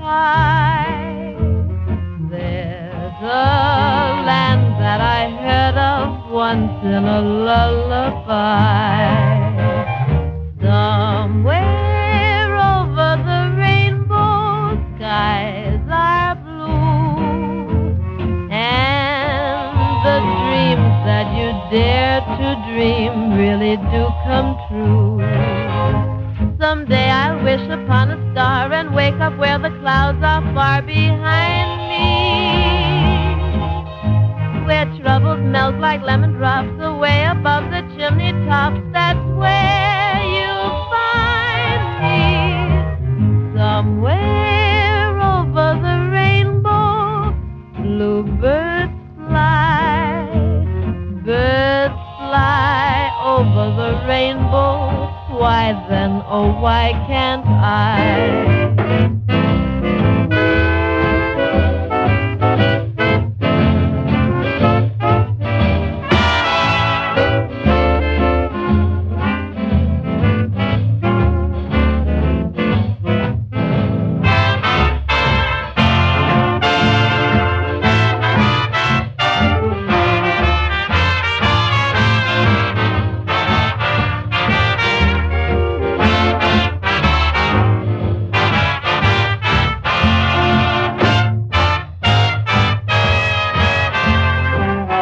high. There's a land that I heard of once in a lullaby. Somewhere over the rainbow, skies are blue, and the dreams that you dare to dream really do come true. Someday I'll wish upon a star and wake up where the clouds are far behind me, where troubles melt like lemon drops away above the chimney tops. That's where you'll find me, somewhere over the rainbow. Bluebirds fly, birds fly over the rainbow. Why then, oh why can't I?